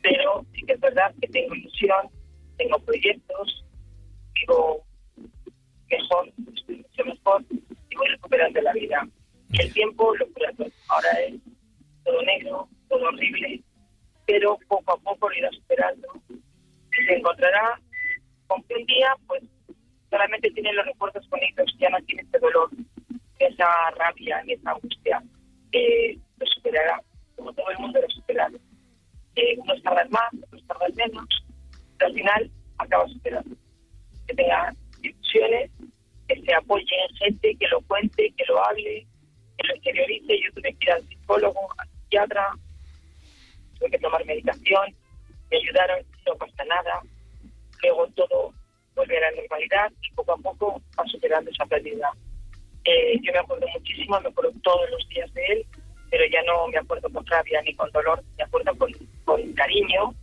pero sí que es verdad que tengo ilusión, tengo proyectos, vivo mejor, estoy mucho mejor y voy recuperando la vida. El tiempo lo cura todo. Ahora es todo negro, todo horrible, pero poco a poco lo irá superando. Se encontrará con que un día, pues, solamente tiene los recuerdos bonitos, ya no tiene ese dolor, esa rabia ni esa angustia. Lo superará, como todo el mundo lo supera. Unos tardan más, otros tardan menos, pero al final acaba superando. Que tenga ilusiones, que se apoye en gente, que lo cuente, que lo hable, que lo exteriorice. Yo tuve que ir al psicólogo, al psiquiatra, tuve que tomar medicación, me ayudaron, no pasa nada. Luego todo vuelve a la normalidad y poco a poco va superando esa pérdida. Yo me acuerdo muchísimo, me acuerdo todos los días de él, pero ya no me acuerdo con rabia ni con dolor, me acuerdo con cariño,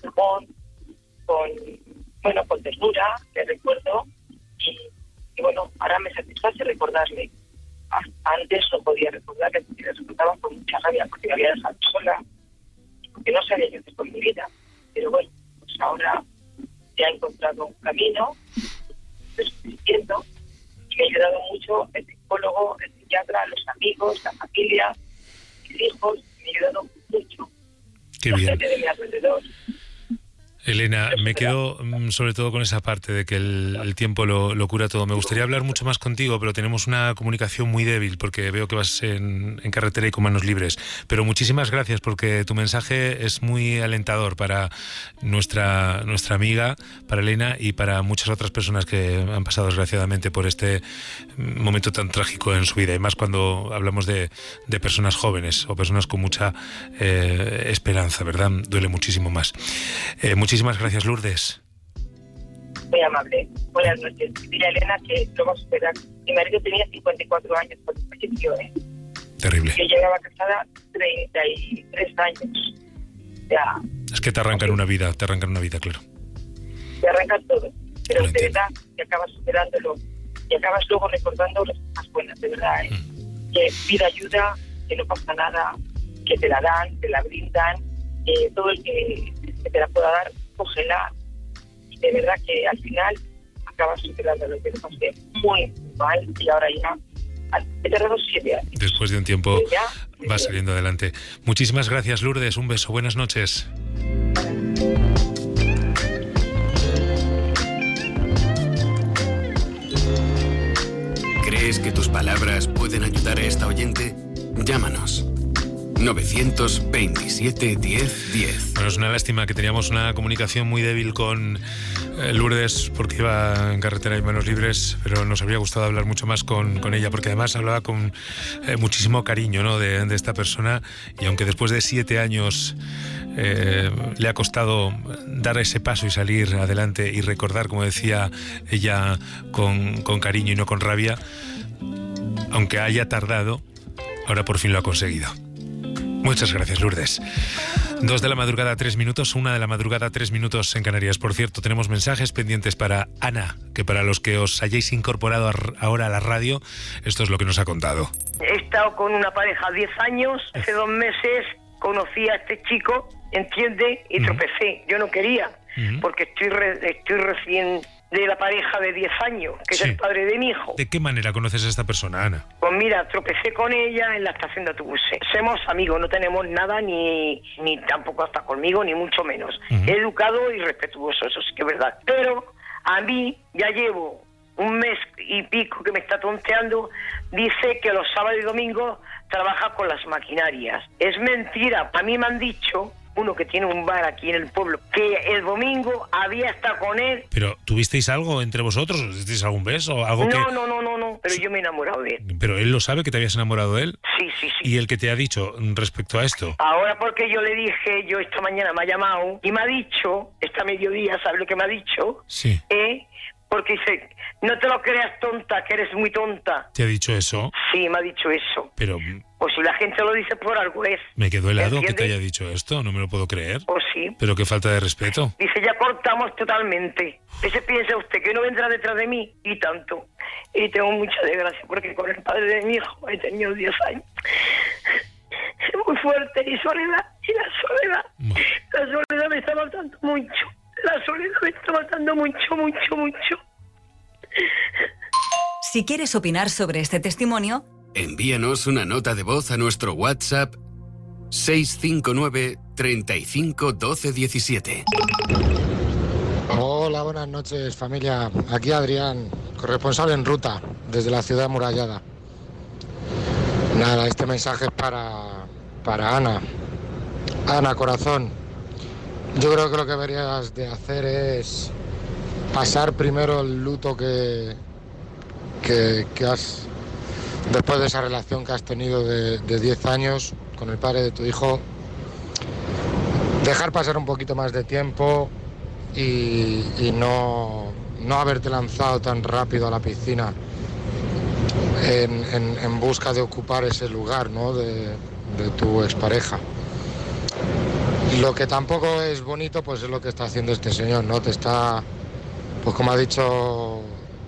con ternura, le recuerdo y bueno, ahora me satisface recordarle. Antes no podía recordarle, porque le recordaba con mucha rabia, porque me había dejado sola, porque no sabía yo qué con mi vida, pero bueno, pues ahora ya he encontrado un camino, estoy suficiendo, y me ha ayudado mucho el psicólogo, el psiquiatra, los amigos, la familia, mis hijos, me ha ayudado mucho. Qué la bien. gente de mi alrededor. Elena, me quedo sobre todo con esa parte de que el tiempo lo cura todo. Me gustaría hablar mucho más contigo, pero tenemos una comunicación muy débil porque veo que vas en carretera y con manos libres. Pero muchísimas gracias porque tu mensaje es muy alentador para nuestra amiga, para Elena y para muchas otras personas que han pasado desgraciadamente por este momento tan trágico en su vida. Y más cuando hablamos de personas jóvenes o personas con mucha esperanza, ¿verdad? Duele muchísimo más. Muchísimas gracias, Lourdes. Muy amable. Buenas noches. Dile a Elena que lo va a superar. Mi marido tenía 54 años cuando falleció. Terrible. Yo llevaba casada 33 años. Ya. Es que te arrancan una vida, claro. Te arrancan todo. Pero Lo de verdad, que acabas superándolo. Y acabas luego recordando las cosas buenas, de verdad. Que pida ayuda, que no pasa nada, que te la dan, te la brindan. Todo el que te la pueda dar, cógela. Y de verdad que al final acabas superando lo que te pasé muy mal y ahora ya he tardado 7 años. Después de un tiempo va saliendo adelante. Muchísimas gracias, Lourdes. Un beso. Buenas noches. ¿Crees que tus palabras pueden ayudar a esta oyente? Llámanos. 927 10 10. Bueno, es una lástima que teníamos una comunicación muy débil con Lourdes porque iba en carretera y manos libres, pero nos habría gustado hablar mucho más con ella porque además hablaba con muchísimo cariño, ¿no? de esta persona, y aunque después de 7 años le ha costado dar ese paso y salir adelante y recordar, como decía ella, con cariño y no con rabia, aunque haya tardado, ahora por fin lo ha conseguido. Muchas gracias, Lourdes. 2 de la madrugada, 3 minutos, 1 de la madrugada, 3 minutos en Canarias. Por cierto, tenemos mensajes pendientes para Ana, que para los que os hayáis incorporado ahora a la radio, esto es lo que nos ha contado. He estado con una pareja 10 años, hace 2 meses conocí a este chico, ¿entiende? Y tropecé. Yo no quería, porque estoy recién de la pareja de 10 años, que es el padre de mi hijo. ¿De qué manera conoces a esta persona, Ana? Pues mira, tropecé con ella en la estación de autobuses. Somos amigos, no tenemos nada, ni tampoco hasta conmigo, ni mucho menos. Educado y respetuoso, eso sí que es verdad. Pero a mí ya llevo 1 mes y pico que me está tonteando, dice que los sábados y domingos trabaja con las maquinarias. Es mentira, a mí me han dicho, uno que tiene un bar aquí en el pueblo, que el domingo había estado con él. ¿Pero tuvisteis algo entre vosotros? ¿Os disteis algún beso? ¿Algo No, pero yo me he enamorado de él. ¿Pero él lo sabe que te habías enamorado de él? Sí. ¿Y el que te ha dicho respecto a esto? Ahora porque yo le dije, yo esta mañana me ha llamado y me ha dicho, esta mediodía, ¿sabes lo que me ha dicho? Sí. Porque dice, no te lo creas tonta, que eres muy tonta. ¿Te ha dicho eso? Sí, me ha dicho eso. Pero... Pues si la gente lo dice por algo es. Me quedo helado que te haya dicho esto, no me lo puedo creer. Pues sí. Pero qué falta de respeto. Dice, ya cortamos totalmente. Ese piensa usted que no vendrá detrás de mí y tanto. Y tengo mucha desgracia porque con el padre de mi hijo he tenido 10 años. Es muy fuerte y soledad. Y la soledad me matando mucho. La soledad me está matando mucho, mucho, mucho. Si quieres opinar sobre este testimonio, envíanos una nota de voz a nuestro WhatsApp 659 35 12 17. Hola, buenas noches, familia. Aquí Adrián, corresponsal en ruta desde la ciudad amurallada. Nada, este mensaje es para Ana. Ana, corazón, yo creo que lo que deberías de hacer es pasar primero el luto que has, después de esa relación que has tenido de 10 años con el padre de tu hijo, dejar pasar un poquito más de tiempo y no haberte lanzado tan rápido a la piscina en busca de ocupar ese lugar, ¿no?, de tu expareja. Lo que tampoco es bonito, pues es lo que está haciendo este señor, ¿no? Te está, pues como ha dicho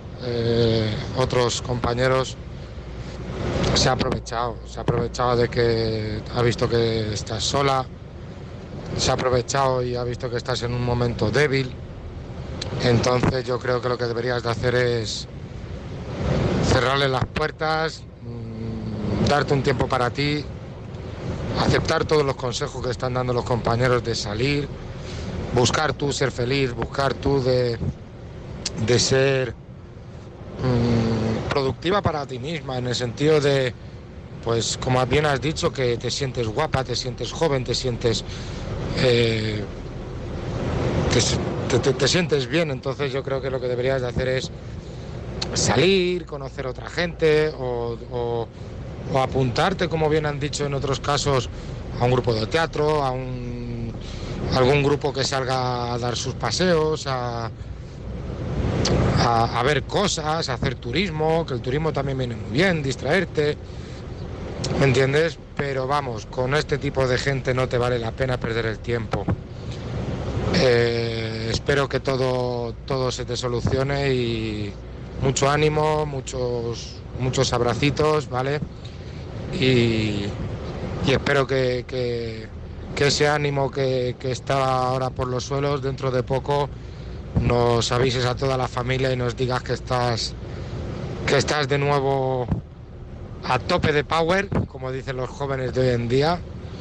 otros compañeros, se ha aprovechado de que ha visto que estás sola, se ha aprovechado y ha visto que estás en un momento débil. Entonces yo creo que lo que deberías de hacer es cerrarle las puertas, darte un tiempo para ti, aceptar todos los consejos que están dando los compañeros de salir, buscar tú ser feliz, buscar tú de ser productiva para ti misma, en el sentido de, pues como bien has dicho, que te sientes guapa, te sientes joven, te sientes te sientes bien. Entonces yo creo que lo que deberías de hacer es salir, conocer a otra gente o apuntarte, como bien han dicho en otros casos, a un grupo de teatro, a algún grupo que salga a dar sus paseos, a ver cosas, a hacer turismo, que el turismo también viene muy bien, distraerte, ¿me entiendes? Pero vamos, con este tipo de gente no te vale la pena perder el tiempo. Espero que todo se te solucione y mucho ánimo, muchos abracitos, ¿vale? Y espero que ese ánimo que está ahora por los suelos, dentro de poco nos avises a toda la familia y nos digas que estás de nuevo a tope de power, como dicen los jóvenes de hoy en día,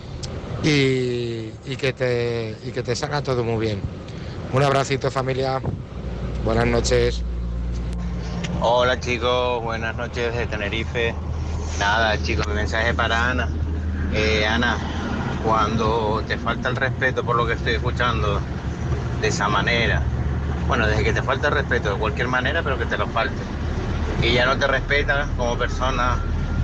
y que te salga todo muy bien. Un abracito, familia. Buenas noches. Hola chicos, buenas noches desde Tenerife. Nada chicos, mi mensaje para Ana. Ana, cuando te falta el respeto por lo que estoy escuchando de esa manera, bueno, desde que te falta el respeto de cualquier manera, pero que te lo falte, y ya no te respeta como persona,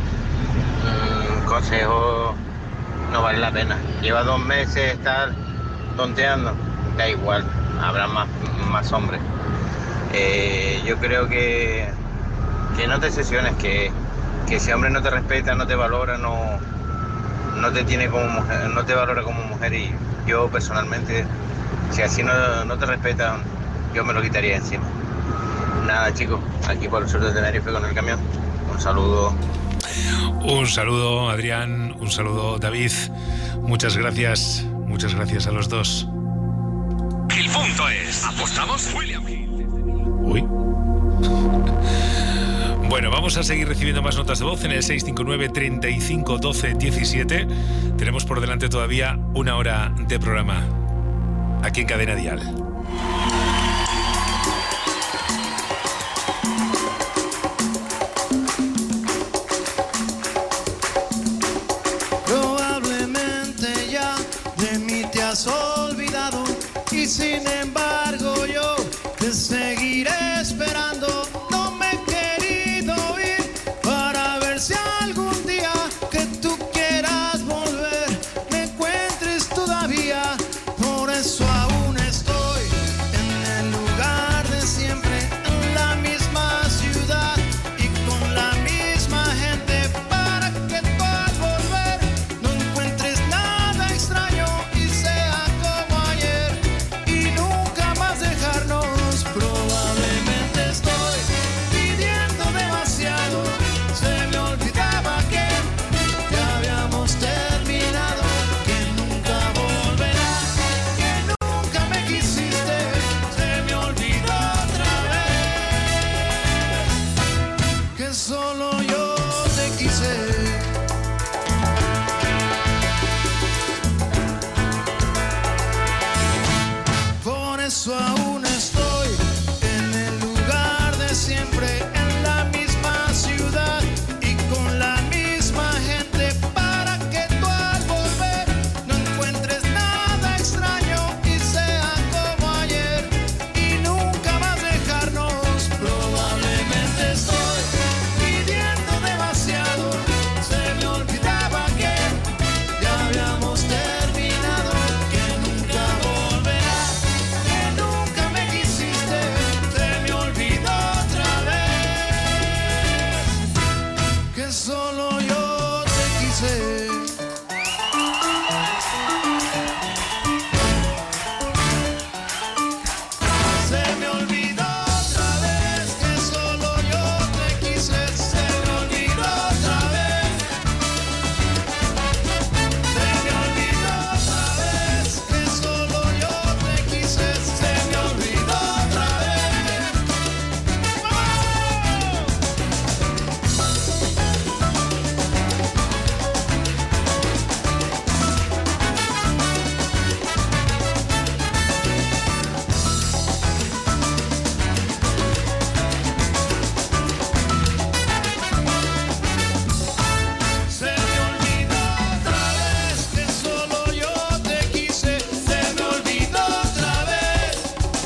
consejo, no vale la pena. Lleva 2 meses estar tonteando, da igual, habrá más hombres. Yo creo que no te sesiones, que ese hombre no te respeta, no te valora, no te tiene como mujer, no te valora como mujer, y yo personalmente, si así no te respeta, yo me lo quitaría encima. Nada chicos, aquí por el sur de Tenerife con el camión. Un saludo. Un saludo, Adrián, un saludo, David. Muchas gracias a los dos. El punto es, ¿apostamos? William. Uy. Bueno, vamos a seguir recibiendo más notas de voz en el 659 35 12 17. Tenemos por delante todavía 1 hora de programa aquí en Cadena Dial. Probablemente ya de mí te has olvidado, y sin embargo yo te seguiré esperando. No me he querido ir para ver si algún día que tú quieras volver me encuentres todavía. Por eso aún estoy en el lugar de siempre, en la misma ciudad y con la misma gente, para que tú al volver no encuentres nada extraño y sea como ayer y nunca más. eso aún estoy en el lugar de siempre, en la misma ciudad y con la misma gente, para que tú al volver no encuentres nada extraño y sea como ayer y nunca más dejarnos. Probablemente estoy pidiendo demasiado, se me olvidaba que ya habíamos terminado, que nunca volverá, que nunca me quisiste, se me olvidó otra vez, que solo yo te quise. Se me olvidó otra vez, que solo yo te quise, se me olvidó otra vez. Se me olvidó otra vez, que solo yo te quise, se me olvidó otra vez. Se me olvidó otra vez, que solo yo te quise, se me olvidó otra vez.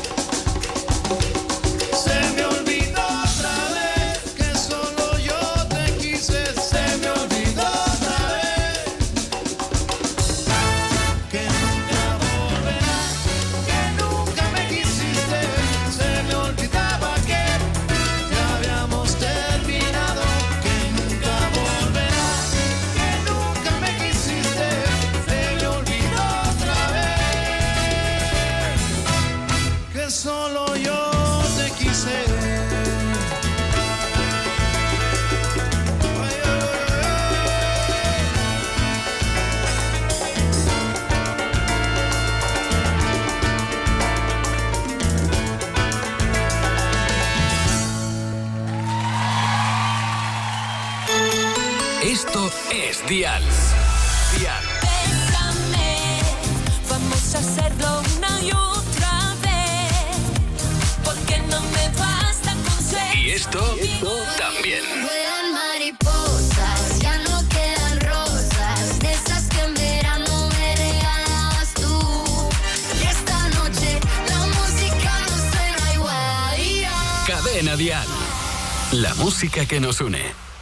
Se me olvidó otra vez, que solo yo te quise, se me olvidó otra vez, que nunca volverá, que nunca me quisiste, se me olvidaba que ya habíamos terminado, que nunca volverá, que nunca me quisiste, se me olvidó otra vez, que solo yo te quise. Ay, ay, ay, Esto es Dial. Dial. Bésame, vamos a hacerlo una y otra vez, porque no me basta con ser. Y esto también. Vuelan mariposas, ya no quedan rosas, de esas que en verano me regalabas tú. Y esta noche la música no suena igual. Cadena Dial. La música que nos une.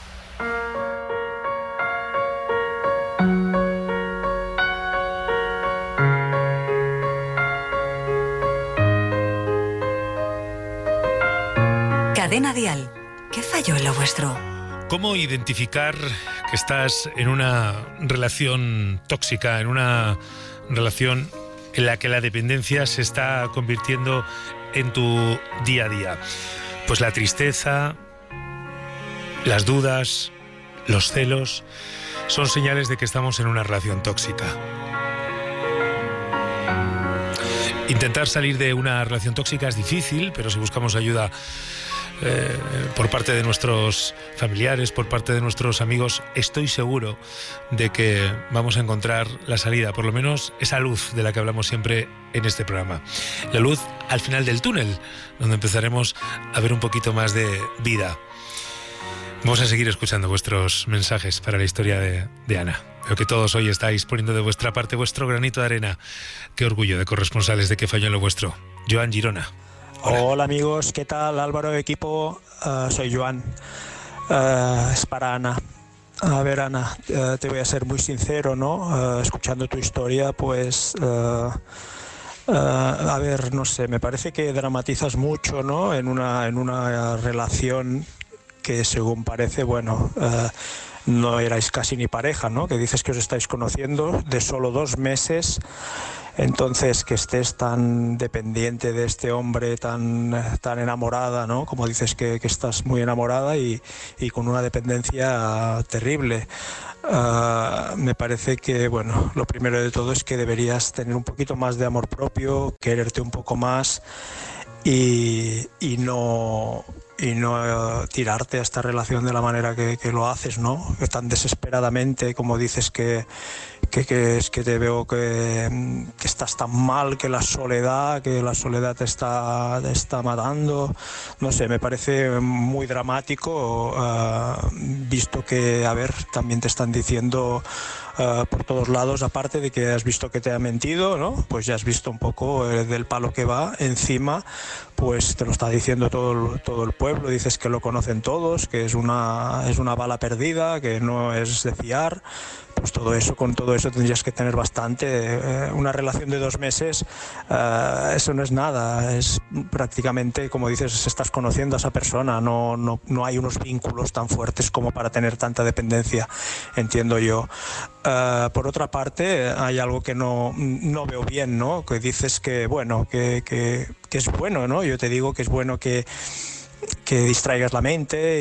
Cadena Dial. ¿Qué falló en lo vuestro? ¿Cómo identificar que estás en una relación tóxica, en una relación en la que la dependencia se está convirtiendo en tu día a día? Pues la tristeza, las dudas, los celos son señales de que estamos en una relación tóxica. Intentar salir de una relación tóxica es difícil, pero si buscamos ayuda por parte de nuestros familiares, por parte de nuestros amigos, estoy seguro de que vamos a encontrar la salida, por lo menos esa luz de la que hablamos siempre en este programa. La luz al final del túnel, donde empezaremos a ver un poquito más de vida. Vamos a seguir escuchando vuestros mensajes para la historia de Ana. Veo que todos hoy estáis poniendo de vuestra parte vuestro granito de arena. Qué orgullo de corresponsales de Que Falló en lo Vuestro. Joan Girona. Hola amigos, ¿qué tal? Álvaro, equipo, soy Joan. Es para Ana. A ver, Ana, te voy a ser muy sincero, ¿no? Escuchando tu historia, pues... a ver, no sé, me parece que dramatizas mucho, ¿no? En una relación que, según parece, bueno... no erais casi ni pareja, ¿no? Que dices que os estáis conociendo de solo 2 meses. Entonces, que estés tan dependiente de este hombre, tan enamorada, ¿no? Como dices que estás muy enamorada y con una dependencia terrible. Me parece que, bueno, lo primero de todo es que deberías tener un poquito más de amor propio, quererte un poco más y no tirarte a esta relación de la manera que lo haces, ¿no? Tan desesperadamente, como dices que es que te veo que estás tan mal, que la soledad te está matando. No sé, me parece muy dramático, visto que, también te están diciendo por todos lados, aparte de que has visto que te ha mentido, ¿no? Pues ya has visto un poco del palo que va. Encima, pues te lo está diciendo todo el pueblo, dices que lo conocen todos, que es una bala perdida, que no es de fiar. Pues con todo eso tendrías que tener bastante. Una relación de 2 meses, eso no es nada, es prácticamente, como dices, estás conociendo a esa persona, no hay unos vínculos tan fuertes como para tener tanta dependencia, entiendo yo. Por otra parte, hay algo que no veo bien, ¿no? Que dices que es bueno, ¿no? Yo te digo que es bueno que distraigas la mente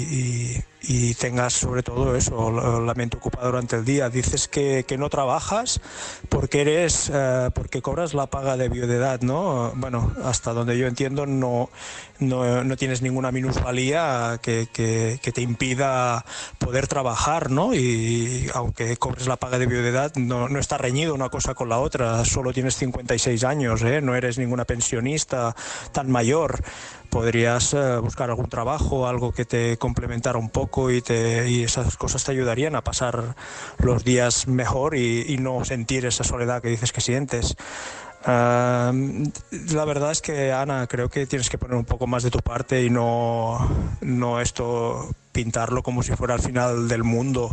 y tengas sobre todo eso, la mente ocupada durante el día. Dices que no trabajas porque cobras la paga de viudedad, ¿no? Bueno, hasta donde yo entiendo no tienes ninguna minusvalía que te impida poder trabajar, ¿no? Y aunque cobres la paga de viudedad, no está reñido una cosa con la otra. Solo tienes 56 años, ¿eh? No eres ninguna pensionista tan mayor. Podrías buscar algún trabajo, algo que te complementara un poco y esas cosas te ayudarían a pasar los días mejor y no sentir esa soledad que dices que sientes. La verdad es que, Ana, creo que tienes que poner un poco más de tu parte y no esto pintarlo como si fuera el final del mundo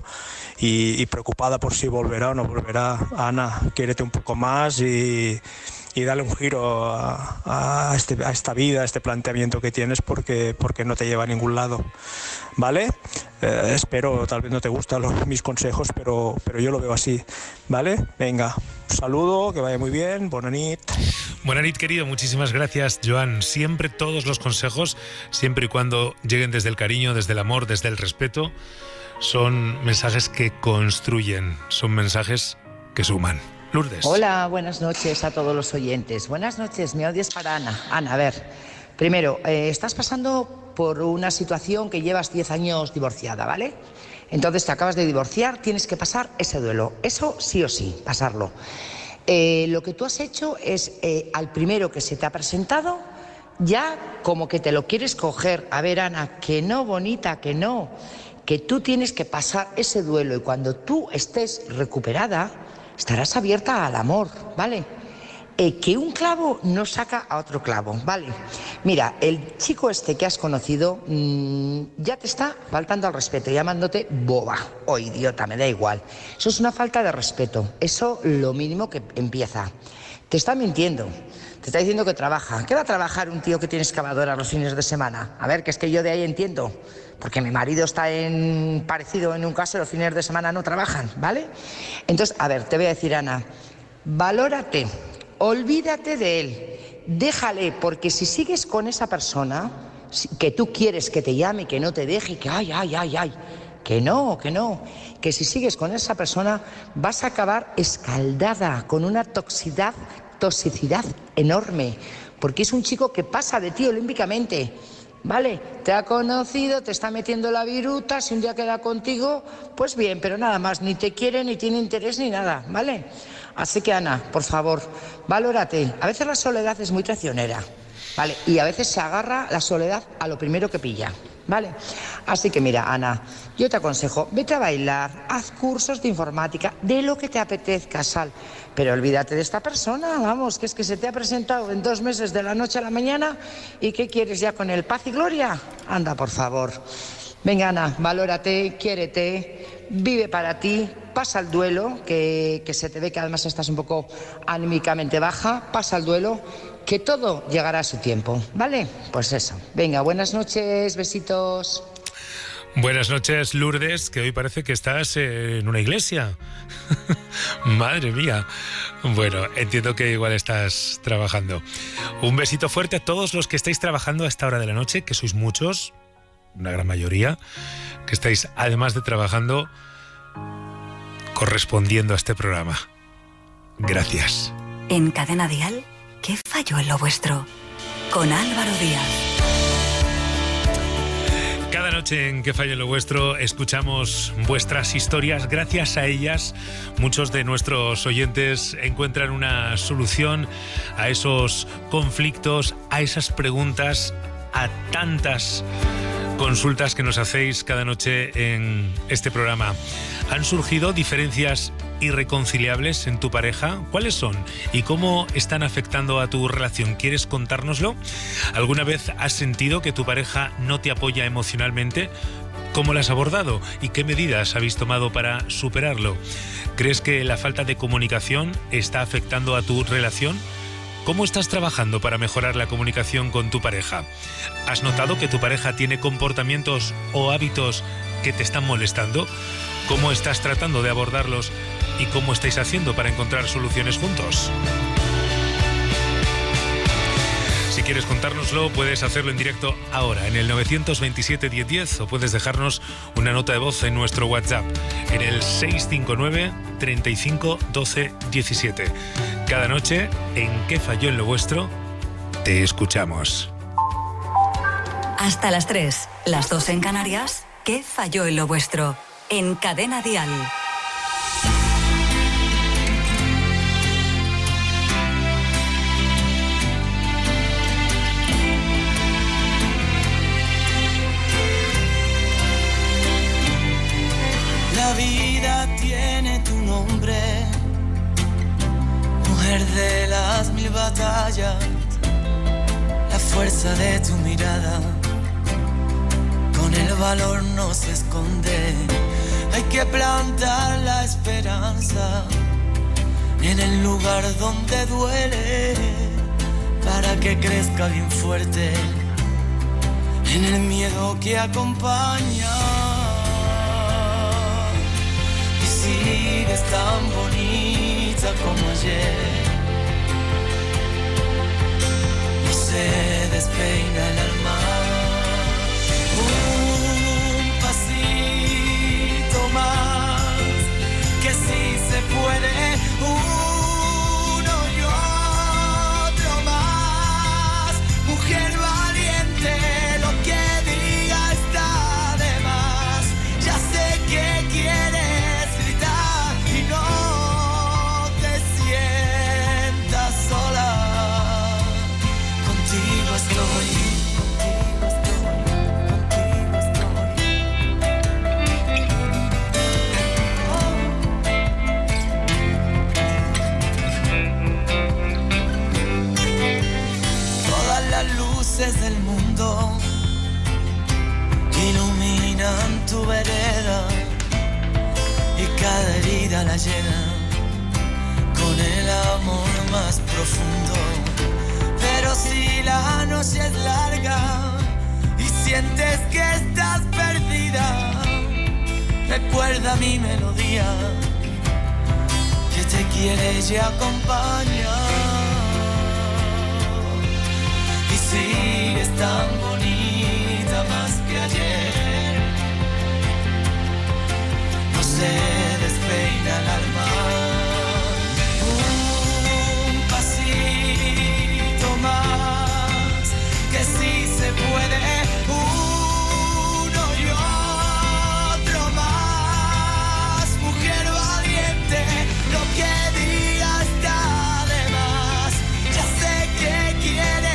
y preocupada por si volverá o no volverá. Ana, quiérete un poco más y dale un giro a esta vida, a este planteamiento que tienes, porque no te lleva a ningún lado, ¿vale? Espero, tal vez no te gustan mis consejos, pero yo lo veo así, ¿vale? Venga, un saludo, que vaya muy bien, bona nit. Bona nit, querido, muchísimas gracias, Joan. Siempre todos los consejos, siempre y cuando lleguen desde el cariño, desde el amor, desde el respeto, son mensajes que construyen, son mensajes que suman. Lourdes. Hola, buenas noches a todos los oyentes. Buenas noches, mi audio es para Ana. Ana, a ver, primero, estás pasando por una situación que llevas 10 años divorciada, ¿vale? Entonces te acabas de divorciar, tienes que pasar ese duelo. Eso sí o sí, pasarlo. Lo que tú has hecho es, al primero que se te ha presentado, ya como que te lo quieres coger. A ver, Ana, que no, bonita, que no. Que tú tienes que pasar ese duelo y cuando tú estés recuperada, estarás abierta al amor, ¿vale? Que un clavo no saca a otro clavo, ¿vale? Mira, el chico este que has conocido ya te está faltando al respeto, llamándote boba o idiota, me da igual. Eso es una falta de respeto, eso lo mínimo que empieza. Te está mintiendo, te está diciendo que trabaja. ¿Qué va a trabajar un tío que tiene excavadora los fines de semana? A ver, que es que yo de ahí entiendo. Porque mi marido está parecido en un caso, los fines de semana no trabajan, ¿vale? Entonces, a ver, te voy a decir, Ana, valórate, olvídate de él, déjale, porque si sigues con esa persona, que tú quieres que te llame, que no te deje, que ay, que no, que si sigues con esa persona vas a acabar escaldada, con una toxicidad enorme, porque es un chico que pasa de ti olímpicamente. Vale, te ha conocido, te está metiendo la viruta, si un día queda contigo, pues bien, pero nada más, ni te quiere, ni tiene interés, ni nada, ¿vale? Así que, Ana, por favor, valórate. A veces la soledad es muy traicionera, ¿vale? Y a veces se agarra la soledad a lo primero que pilla, ¿vale? Así que mira, Ana, yo te aconsejo, vete a bailar, haz cursos de informática, de lo que te apetezca, sal. Pero olvídate de esta persona, vamos, que es que se te ha presentado en 2 meses de la noche a la mañana y ¿qué quieres ya con el paz y gloria? Anda, por favor. Venga, Ana, valórate, quiérete, vive para ti, pasa el duelo, que se te ve que además estás un poco anímicamente baja, pasa el duelo, que todo llegará a su tiempo, ¿vale? Pues eso. Venga, buenas noches, besitos. Buenas noches, Lourdes, que hoy parece que estás en una iglesia. Madre mía. Bueno, entiendo que igual estás trabajando. Un besito fuerte a todos los que estáis trabajando a esta hora de la noche, que sois muchos, una gran mayoría, que estáis, además de trabajando, correspondiendo a este programa. Gracias. En Cadena Dial, ¿qué falló en lo vuestro? Con Álvaro Díaz. noche en Que Falle lo Vuestro escuchamos vuestras historias. Gracias a ellas, muchos de nuestros oyentes encuentran una solución a esos conflictos, a esas preguntas, a tantas consultas que nos hacéis cada noche en este programa. ¿Han surgido diferencias irreconciliables en tu pareja? ¿Cuáles son? ¿Y cómo están afectando a tu relación? ¿Quieres contárnoslo? ¿Alguna vez has sentido que tu pareja no te apoya emocionalmente? ¿Cómo lo has abordado? ¿Y qué medidas habéis tomado para superarlo? ¿Crees que la falta de comunicación está afectando a tu relación? ¿Cómo estás trabajando para mejorar la comunicación con tu pareja? ¿Has notado que tu pareja tiene comportamientos o hábitos que te están molestando? ¿Cómo estás tratando de abordarlos y cómo estáis haciendo para encontrar soluciones juntos? Si quieres contárnoslo, puedes hacerlo en directo ahora en el 927 1010 o puedes dejarnos una nota de voz en nuestro WhatsApp en el 659 35 12 17. Cada noche, en ¿Qué falló en lo vuestro? Te escuchamos. Hasta las 3, las 2 en Canarias, ¿Qué falló en lo vuestro? En Cadena Dial. La vida tiene tu nombre, mujer de las 1000 batallas, la fuerza de tu mirada, con el valor no se esconde. Hay que plantar la esperanza en el lugar donde duele, para que crezca bien fuerte en el miedo que acompaña. Y sigues tan bonita como ayer, no se despeina el alma. Un pasito más, que sí se puede. Uno y otro más. Mujer valiente, lo que diga está de más. Ya sé que quieres gritar y no te sientas sola. Contigo estoy. Del mundo iluminan tu vereda y cada herida la llena con el amor más profundo. Pero si la noche es larga y sientes que estás perdida, recuerda mi melodía que te quiere y acompaña. Sigues tan bonita más que ayer, no se despeina el alma. Un pasito más, que sí se puede. Uno y otro más. Mujer valiente, lo que diga está de más. Ya sé que quieres.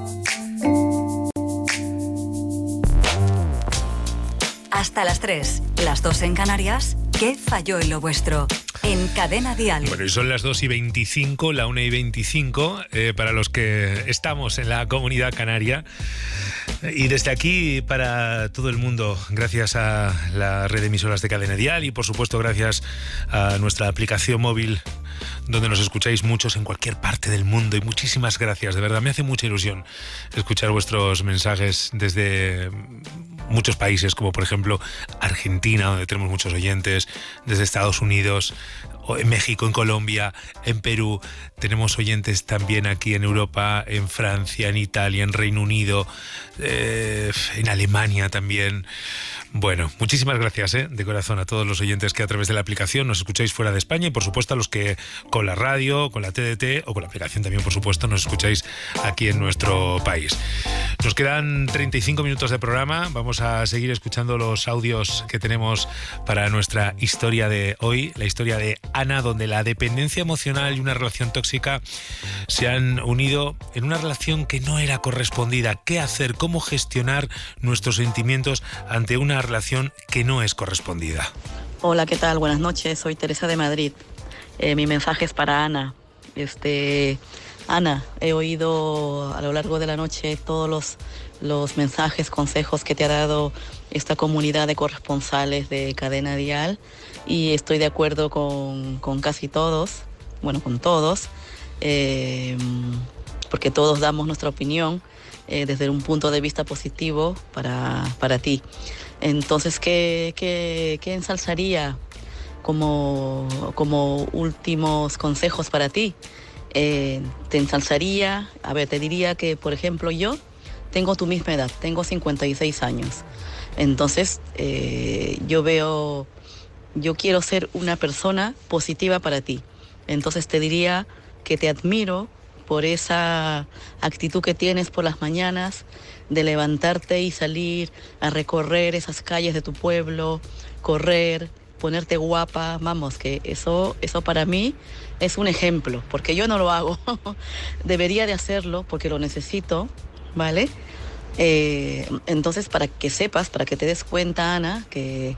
Hasta las 3, las 2 en Canarias. ¿Qué falló en lo vuestro? En Cadena Dial. Bueno, y son las 2:25, la 1:25, para los que estamos en la Comunidad Canaria. Y desde aquí, para todo el mundo, gracias a la red de emisoras de Cadena Dial y, por supuesto, gracias a nuestra aplicación móvil, donde nos escucháis muchos en cualquier parte del mundo. Y muchísimas gracias, de verdad, me hace mucha ilusión escuchar vuestros mensajes desde muchos países, como por ejemplo Argentina, donde tenemos muchos oyentes, desde Estados Unidos, en México, en Colombia, en Perú. Tenemos oyentes también aquí en Europa, en Francia, en Italia, en Reino Unido, en Alemania también. Bueno, muchísimas gracias de corazón a todos los oyentes que a través de la aplicación nos escucháis fuera de España, y por supuesto a los que con la radio, con la TDT o con la aplicación también, por supuesto, nos escucháis aquí en nuestro país. Nos quedan 35 minutos de programa. Vamos a seguir escuchando los audios que tenemos para nuestra historia de hoy, la historia de Ana, donde la dependencia emocional y una relación tóxica se han unido en una relación que no era correspondida. ¿Qué hacer? ¿Cómo gestionar nuestros sentimientos ante una relación que no es correspondida? Hola, ¿qué tal? Buenas noches, soy Teresa de Madrid. Mi mensaje es para Ana. Ana, he oído a lo largo de la noche todos los mensajes, consejos que te ha dado esta comunidad de corresponsales de Cadena Dial, y estoy de acuerdo con casi todos, bueno, con todos, porque todos damos nuestra opinión desde un punto de vista positivo para ti. Entonces, ¿qué ensalzaría como últimos consejos para ti? Te ensalzaría, te diría que, por ejemplo, yo tengo tu misma edad, tengo 56 años. Entonces, yo quiero ser una persona positiva para ti. Entonces te diría que te admiro por esa actitud que tienes por las mañanas de levantarte y salir a recorrer esas calles de tu pueblo, correr, ponerte guapa. Vamos, que eso para mí es un ejemplo, porque yo no lo hago. Debería de hacerlo porque lo necesito, ¿vale? Entonces, para que sepas, para que te des cuenta, Ana, que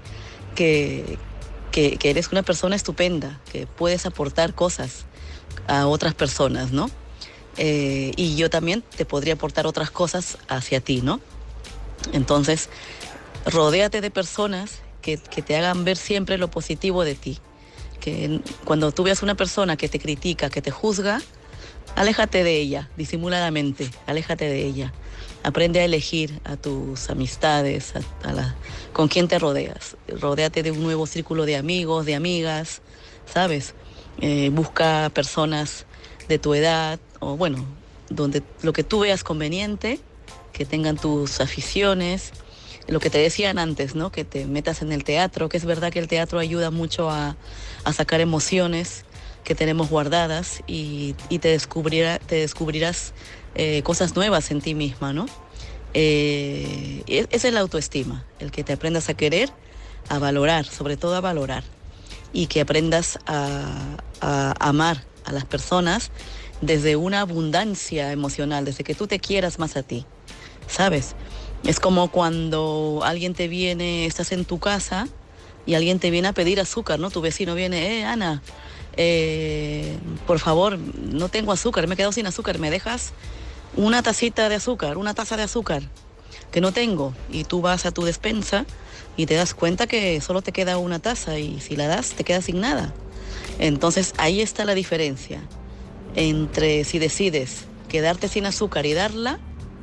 eres una persona estupenda, que puedes aportar cosas a otras personas, ¿no? Y yo también te podría aportar otras cosas hacia ti, ¿no? Entonces, rodéate de personas que te hagan ver siempre lo positivo de ti. Que cuando tú veas una persona que te critica, que te juzga, aléjate de ella, disimuladamente, aléjate de ella. Aprende a elegir a tus amistades, con quién te rodeas. Rodéate de un nuevo círculo de amigos, de amigas, ¿sabes? Busca personas de tu edad, o bueno, donde lo que tú veas conveniente, que tengan tus aficiones. Lo que te decían antes, ¿no? Que te metas en el teatro, que es verdad que el teatro ayuda mucho a sacar emociones que tenemos guardadas, y te descubrirás cosas nuevas en ti misma, ¿no? Esa es la autoestima, el que te aprendas a querer, a valorar, sobre todo a valorar, y que aprendas a amar a las personas desde una abundancia emocional, desde que tú te quieras más a ti, ¿sabes? Es como cuando alguien te viene, estás en tu casa y alguien te viene a pedir azúcar, ¿no? Tu vecino viene, Ana, por favor, no tengo azúcar, me he quedado sin azúcar, ¿me dejas una tacita de azúcar, una taza de azúcar que no tengo? Y tú vas a tu despensa y te das cuenta que solo te queda una taza, y si la das te quedas sin nada. Entonces ahí está la diferencia entre si decides quedarte sin azúcar y darla,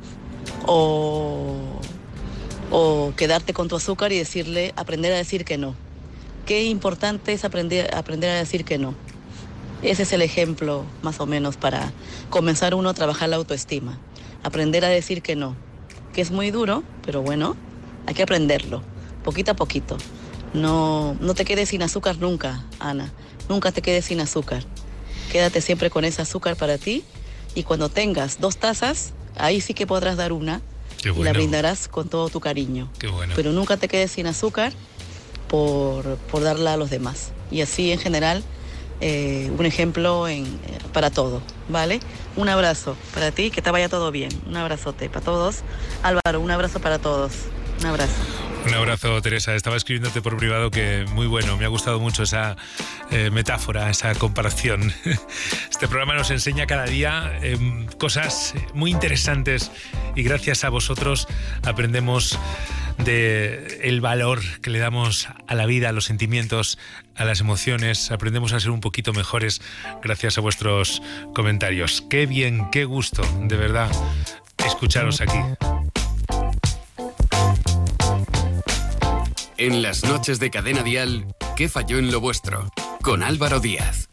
o quedarte con tu azúcar y aprender a decir que no. Qué importante es aprender a decir que no. Ese es el ejemplo, más o menos, para comenzar uno a trabajar la autoestima. Aprender a decir que no, que es muy duro, pero bueno, hay que aprenderlo, poquito a poquito. No te quedes sin azúcar nunca, Ana. Nunca te quedes sin azúcar. Quédate siempre con ese azúcar para ti, y cuando tengas 2 tazas, ahí sí que podrás dar una. Qué bueno. Y la brindarás con todo tu cariño. Qué bueno. Pero nunca te quedes sin azúcar por darla a los demás. Y así, en general, un ejemplo para todo, ¿vale? Un abrazo para ti, que te vaya todo bien. Un abrazote para todos. Álvaro, un abrazo para todos. Un abrazo. Un abrazo, Teresa. Estaba escribiéndote por privado que muy bueno, me ha gustado mucho esa metáfora, esa comparación. Este programa nos enseña cada día cosas muy interesantes y gracias a vosotros aprendemos del valor que le damos a la vida, a los sentimientos, a las emociones. Aprendemos a ser un poquito mejores gracias a vuestros comentarios. Qué bien, qué gusto, de verdad, escucharos aquí. En las noches de Cadena Dial, ¿qué falló en lo vuestro? Con Álvaro Díaz.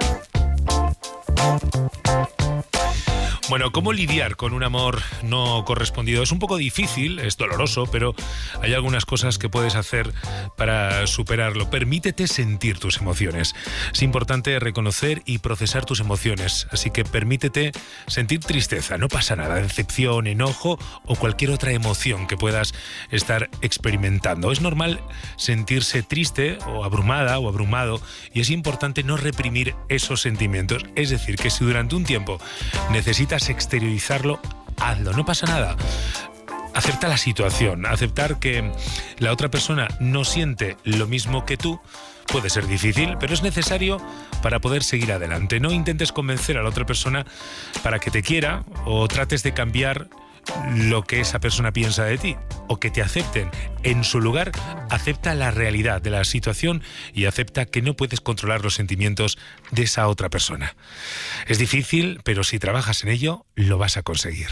Bueno, ¿cómo lidiar con un amor no correspondido? Es un poco difícil, es doloroso, pero hay algunas cosas que puedes hacer para superarlo. Permítete sentir tus emociones. Es importante reconocer y procesar tus emociones, así que permítete sentir tristeza, no pasa nada, decepción, enojo o cualquier otra emoción que puedas estar experimentando. Es normal sentirse triste o abrumada o abrumado y es importante no reprimir esos sentimientos. Es decir, que si durante un tiempo necesitas exteriorizarlo, hazlo, no pasa nada. Acepta la situación, aceptar que la otra persona no siente lo mismo que tú puede ser difícil, pero es necesario para poder seguir adelante. No intentes convencer a la otra persona para que te quiera o trates de cambiar lo que esa persona piensa de ti o que te acepten. En su lugar, acepta la realidad de la situación y acepta que no puedes controlar los sentimientos de esa otra persona. Es difícil, pero si trabajas en ello, lo vas a conseguir.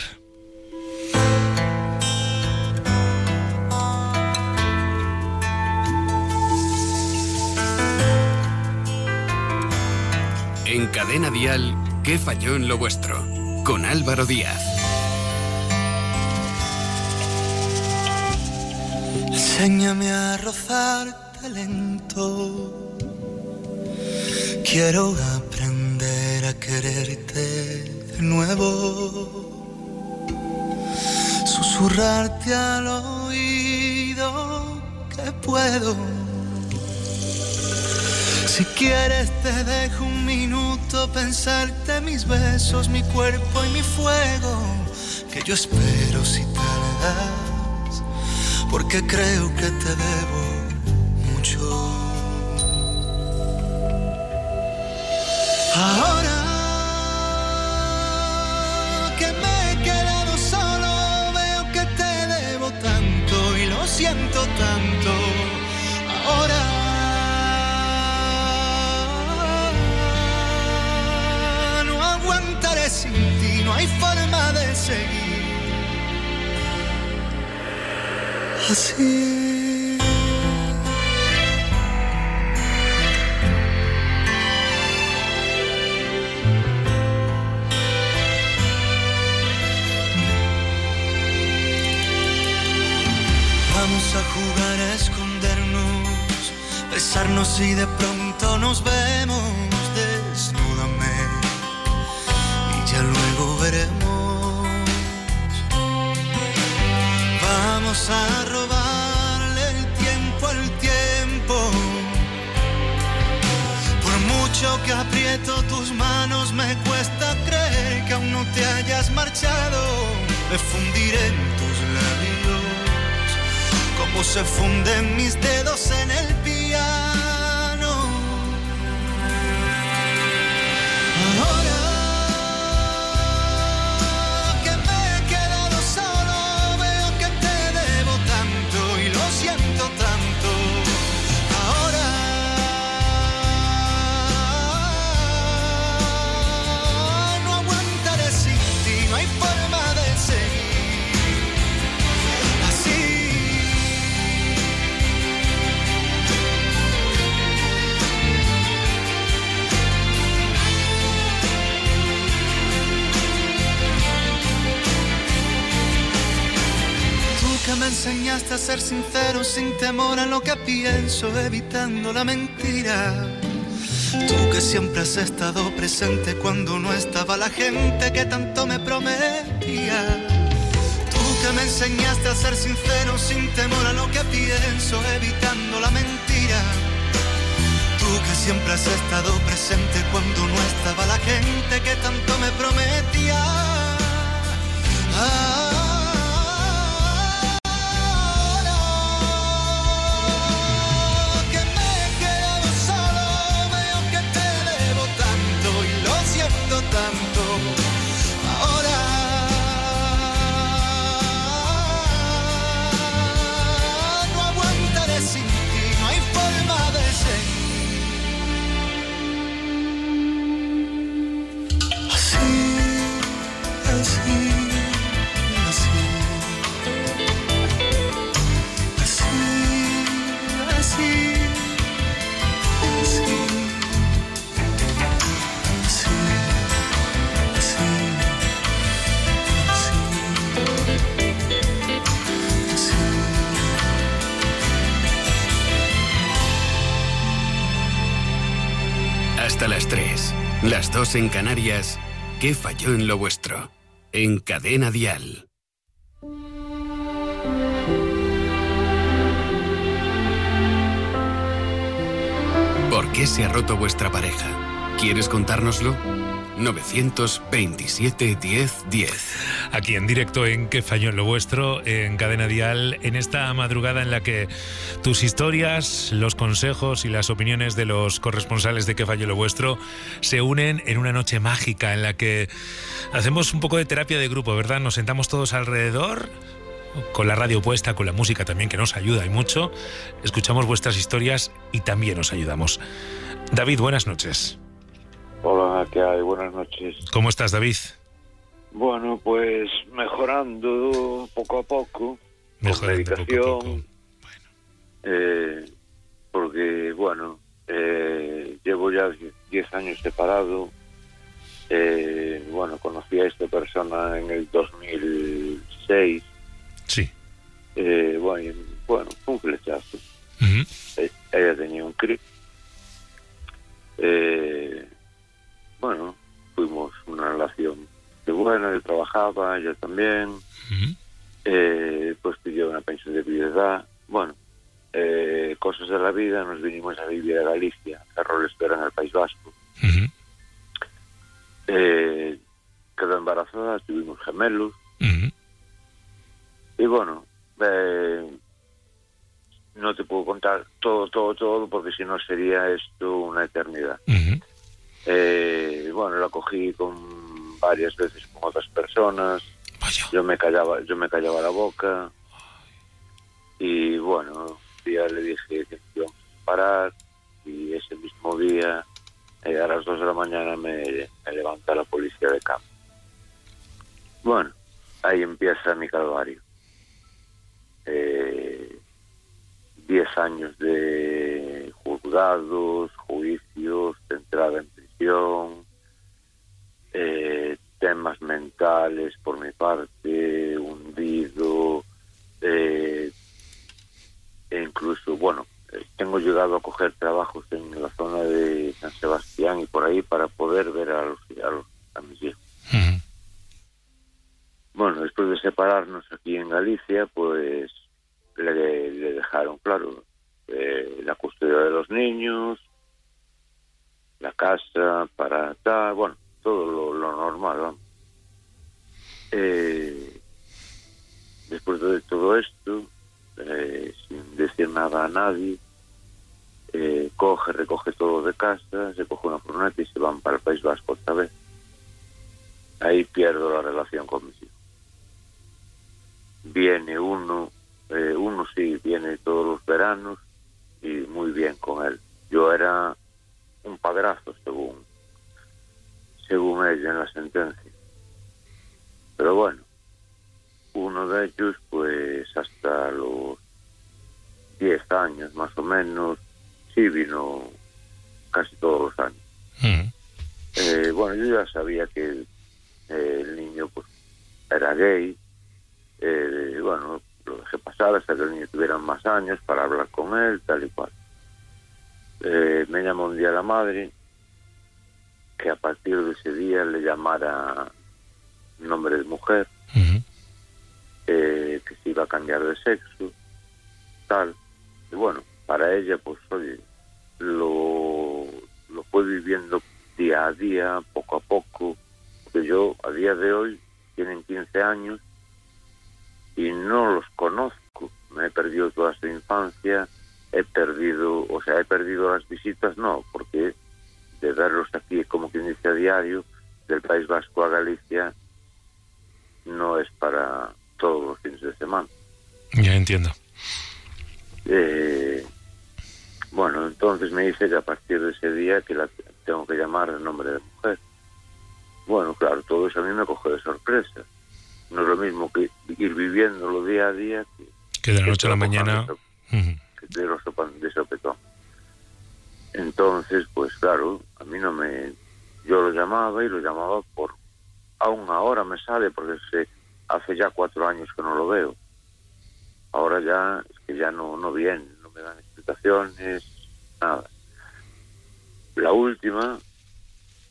En Cadena Dial, ¿qué falló en lo vuestro? Con Álvaro Díaz. Enséñame a rozarte lento. Quiero aprender a quererte de nuevo. Susurrarte al oído que puedo. Si quieres te dejo un minuto pensarte mis besos, mi cuerpo y mi fuego. Que yo espero si tardas, porque creo que te debo mucho. Ahora que me he quedado solo, veo que te debo tanto y lo siento tanto. Ahora no aguantaré sin ti, no hay forma de seguir así. Vamos a jugar a escondernos, besarnos y de pronto nos vemos. Desnúdame y ya luego veremos. Vamos a robarle el tiempo al tiempo. Por mucho que aprieto tus manos, me cuesta creer que aún no te hayas marchado. Me fundiré en tus labios, como se funden mis dedos en el piano. Ahora que me he quedado solo, veo que te debo tanto y lo siento tanto. Ahora no aguantaré sin ti, no hay forma de seguir así. Que me enseñaste a ser sincero sin temor a lo que pienso, evitando la mentira. Tú que siempre has estado presente cuando no estaba la gente que tanto me prometía. Tú que me enseñaste a ser sincero sin temor a lo que pienso, evitando la mentira. Tú que siempre has estado presente cuando no estaba la gente que tanto me prometía. Hasta las 3, las 2 en Canarias. ¿Qué falló en lo vuestro? En Cadena Dial. ¿Por qué se ha roto vuestra pareja? ¿Quieres contárnoslo? 927 10 10. Aquí en directo en ¿Qué falló en lo vuestro? En Cadena Dial, en esta madrugada en la que tus historias, los consejos y las opiniones de los corresponsales de ¿Qué falló en lo vuestro? Se unen en una noche mágica en la que hacemos un poco de terapia de grupo, ¿verdad? Nos sentamos todos alrededor, con la radio puesta, con la música también, que nos ayuda y mucho. Escuchamos vuestras historias y también nos ayudamos. David, buenas noches. Hola, ¿qué hay? Buenas noches. ¿Cómo estás, David? Bueno, pues mejorando poco a poco, con medicación, poco a poco. Bueno. Porque, bueno, llevo ya 10 años separado. Bueno, conocí a esta persona en el 2006. Sí. Bueno, fue un flechazo. Ella tenía un CRIP. Bueno, fuimos una relación de buena, él trabajaba, ella también. Pues pidió una pensión de viudedad. Bueno, cosas de la vida, nos vinimos a vivir a Galicia, Ferrol Espera, en el País Vasco. Quedó embarazada, tuvimos gemelos. Y bueno, no te puedo contar todo, porque si no sería esto una eternidad. Bueno, la cogí con varias veces con otras personas. Vaya. Yo me callaba la boca. Y bueno, un día le dije que íbamos a parar, y ese mismo día, a las 2 de la mañana, me levanta la policía de campo. Bueno, ahí empieza mi calvario. 10 años de juzgados, juicios, de entrada en prisión, temas mentales por mi parte, hundido, e incluso, bueno, tengo llegado a coger trabajos en la zona de San Sebastián y por ahí para poder ver a mis hijos. Bueno, después de separarnos aquí en Galicia, pues le dejaron, claro, la custodia de los niños, la casa, para tal, bueno, todo lo normal, vamos. Después de todo esto, sin decir nada a nadie, recoge todo de casa, se coge una furgoneta y se van para el País Vasco otra vez. Ahí pierdo la relación con mis hijos. Viene uno sí, viene todos los veranos y muy bien con él. Yo era un padrazo, según ella en la sentencia. Pero bueno, uno de ellos, pues hasta los 10 años más o menos, sí vino casi todos los años. Bueno, yo ya sabía que el niño pues era gay. Bueno, lo dejé pasar hasta que el niño tuviera más años para hablar con él, tal y cual. Me llamó un día la madre, que a partir de ese día le llamara nombre de mujer, que se iba a cambiar de sexo, tal. Y bueno, para ella, pues oye, lo fue viviendo día a día, poco a poco, porque yo a día de hoy tienen 15 años y no los conozco. Me he perdido toda su infancia, he perdido las visitas, no, porque de verlos aquí, como quien dice, a diario, del País Vasco a Galicia, no es para todos los fines de semana. Ya entiendo. Bueno, entonces me dice que a partir de ese día que la tengo que llamar en nombre de mujer. Bueno, claro, todo eso a mí me coge de sorpresa. No es lo mismo que ir viviéndolo día a día que de la noche a la mañana que de sopetón. Entonces, pues claro, a mí no me... Yo lo llamaba por... Aún ahora me sale, porque hace ya 4 años que no lo veo. Ahora ya, es que ya no viene, no me dan explicaciones, nada. La última,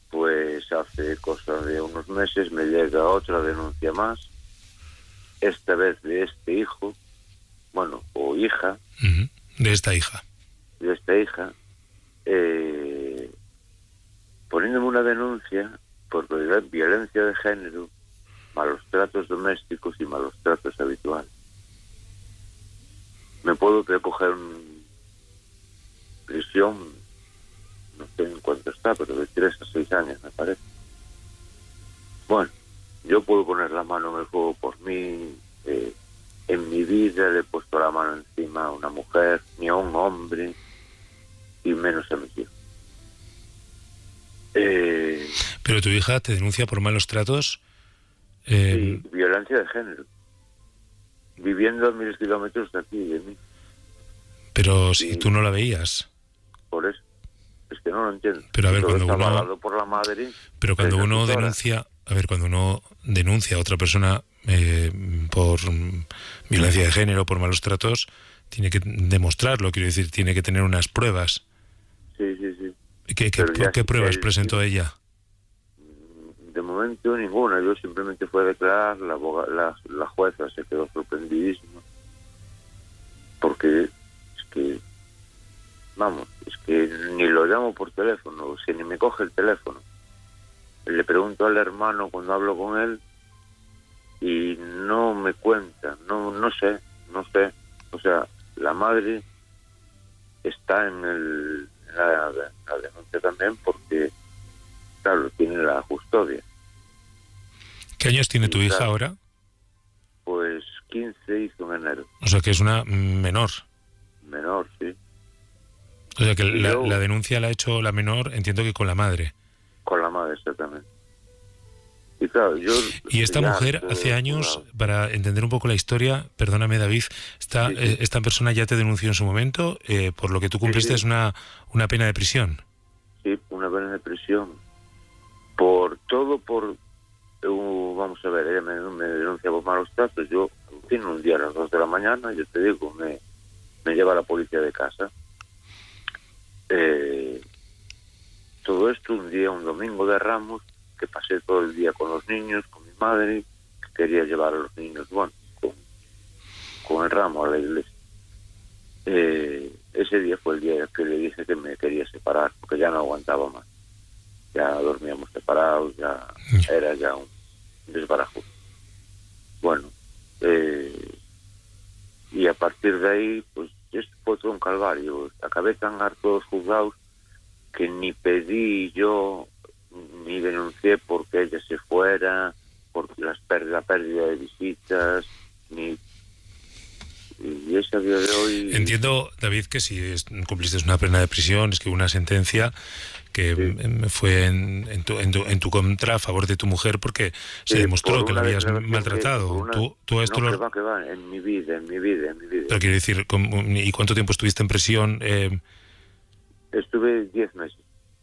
Pues hace cosa de unos meses me llega otra denuncia más, esta vez de este hijo, bueno, o hija. De esta hija. De esta hija, poniéndome una denuncia por violencia de género, malos tratos domésticos y malos tratos habituales. Me puedo coger prisión, no sé en cuánto está, pero de 3 a 6 años me parece. Bueno, yo puedo poner la mano en el fuego por mí. En mi vida le he puesto la mano encima a una mujer, ni a un hombre, y menos a mis hijos. Pero tu hija te denuncia por malos tratos. Sí, violencia de género. Viviendo a 1000 kilómetros de aquí, de mí. Pero si tú no la veías. Por eso. Es que no lo entiendo. Pero a ver, cuando uno... por la madre, pero cuando uno denuncia... A ver, cuando uno denuncia a otra persona por violencia de género, por malos tratos, tiene que demostrarlo, quiero decir, tiene que tener unas pruebas. Sí. ¿Qué pruebas presentó ella? De momento ninguna. Yo simplemente fui a declarar, la jueza se quedó sorprendidísima. Porque es que ni lo llamo por teléfono, si ni me coge el teléfono. Le pregunto al hermano cuando hablo con él y no me cuenta, no sé. O sea, la madre está en la denuncia también porque, claro, tiene la custodia. ¿Qué años tiene tu hija ahora? Pues 15 hizo en enero. O sea que es una menor. Menor, sí. O sea que la denuncia la ha hecho la menor, entiendo que con la madre. Con la madre, exactamente. Y claro, y esta mujer hace años, para entender un poco la historia, perdóname David, esta persona ya te denunció en su momento, por lo que tú cumpliste es una pena de prisión. Sí, una pena de prisión. Vamos a ver, ella me denuncia por malos tratos. Yo, un día a las 2 de la mañana, yo te digo, me lleva la policía de casa. Todo esto un domingo de Ramos, que pasé todo el día con los niños, con mi madre, que quería llevar a los niños, bueno, con el ramo a la iglesia. Ese día fue el día que le dije que me quería separar, porque ya no aguantaba más. Ya dormíamos separados, ya era ya un desbarajo. Bueno, y a partir de ahí, pues, esto fue todo un calvario. Acabé tan harto juzgados que ni pedí yo, ni denuncié porque ella se fuera, por la pérdida de visitas, y ese día de hoy... Entiendo, David, que si cumpliste una pena de prisión, es que una sentencia que fue en tu contra a favor de tu mujer porque se demostró que la habías maltratado. Tú esto que va, en mi vida. Pero quiero decir, ¿y cuánto tiempo estuviste en prisión? Estuve 10 meses.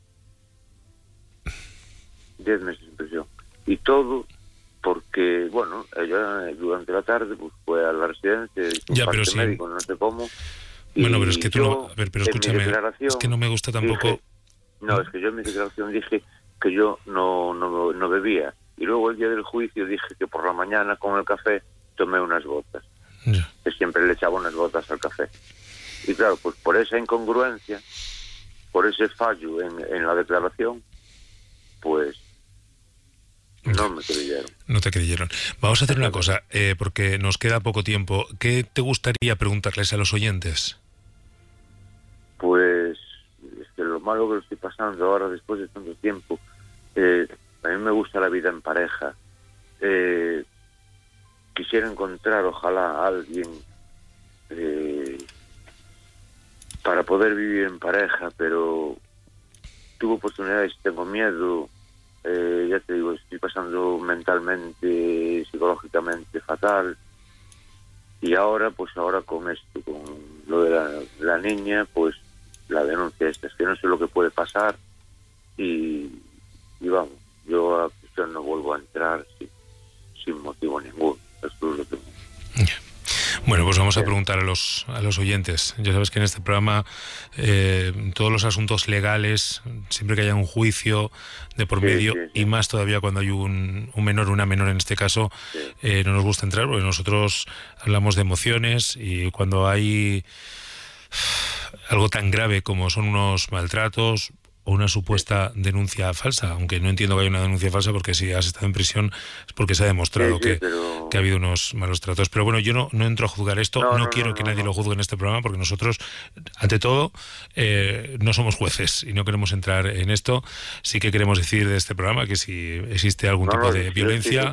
10 meses en prisión. Y todo porque, bueno, ella durante la tarde pues fue a la residencia, ya, pero sí. Médico, no sé cómo. Bueno, pero es que tú no... A ver, pero escúchame, es que no me gusta tampoco... es que yo en mi declaración dije que yo no bebía. Y luego el día del juicio dije que por la mañana con el café tomé unas gotas. Ya. Que siempre le echaba unas gotas al café. Y claro, pues por esa incongruencia, por ese fallo en la declaración, pues no me creyeron. No te creyeron. Vamos a hacer una cosa, porque nos queda poco tiempo. ¿Qué te gustaría preguntarles a los oyentes? Pues es que lo malo que lo estoy pasando ahora después de tanto tiempo, a mí me gusta la vida en pareja. Quisiera encontrar, ojalá, a alguien para poder vivir en pareja, pero tuve oportunidades, tengo miedo. Ya te digo, estoy pasando mentalmente, psicológicamente fatal. Y ahora con esto, con lo de la niña, pues la denuncia esta, es que no sé lo que puede pasar. Y vamos, yo a prisión no vuelvo a entrar sin motivo ninguno. Esto es lo que... Bueno, pues vamos a preguntar a los oyentes. Ya sabes que en este programa todos los asuntos legales, siempre que haya un juicio de por medio, y más todavía cuando hay un menor, una menor en este caso, no nos gusta entrar porque nosotros hablamos de emociones, y cuando hay algo tan grave como son unos maltratos o una supuesta denuncia falsa, aunque no entiendo que haya una denuncia falsa, porque si has estado en prisión es porque se ha demostrado que ha habido unos malos tratos. Pero bueno, yo no entro a juzgar esto, no quiero que nadie lo juzgue en este programa, porque nosotros, ante todo, no somos jueces y no queremos entrar en esto. Sí que queremos decir de este programa que si existe algún tipo de violencia,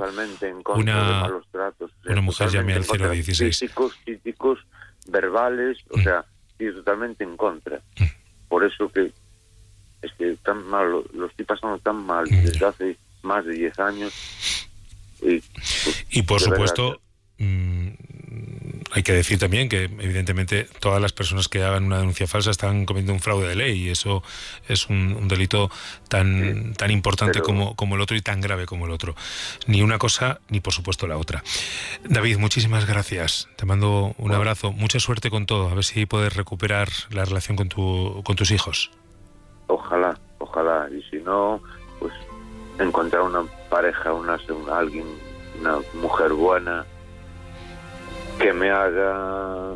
una mujer llame al 016. Físicos, verbales, o sea, sí, totalmente en contra. Por eso que es que tan mal, lo estoy pasando tan mal desde hace más de 10 años. Y por supuesto, hay que decir también que evidentemente todas las personas que hagan una denuncia falsa están cometiendo un fraude de ley, y eso es un delito tan importante como el otro, y tan grave como el otro. Ni una cosa ni por supuesto la otra. David, muchísimas gracias. Te mando un abrazo. Mucha suerte con todo. A ver si puedes recuperar la relación con tus hijos. Ojalá. Y si no, pues encontrar una pareja, alguien, una mujer buena que me haga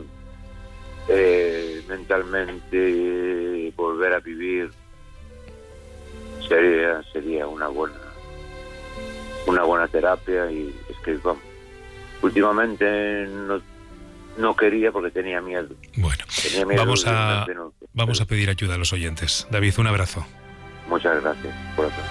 mentalmente volver a vivir, sería una buena terapia. Y es que vamos, últimamente no quería porque tenía miedo. Bueno, vamos a pedir ayuda a los oyentes. David, un abrazo. Muchas gracias por atender.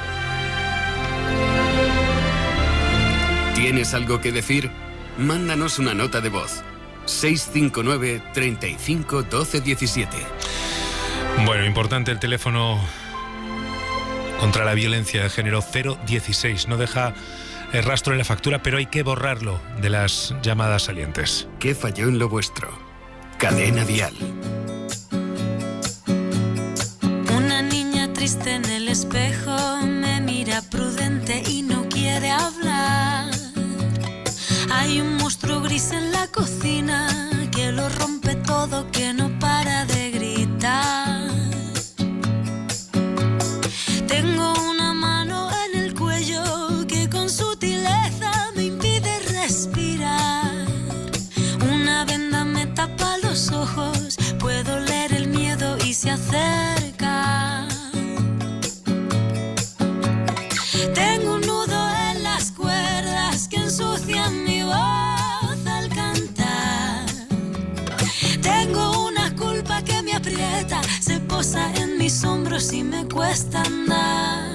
¿Tienes algo que decir? Mándanos una nota de voz. 659 35 12 17. Bueno, importante el teléfono contra la violencia de género, 016. No deja el rastro en la factura, pero hay que borrarlo de las llamadas salientes. ¿Qué falló en lo vuestro? Cadena Dial. Una niña triste en el espejo me mira prudente y no quiere hablar. Hay un monstruo gris en la cocina que lo rompe todo, que no para de gritar. Tengo una mano en el cuello que con sutileza me impide respirar. Una venda me tapa los ojos, puedo leer el miedo y se acerca. Tengo un nudo en las cuerdas que ensucian mi voz al cantar. Tengo una culpa que me aprieta, se posa en mis hombros y me cuesta andar.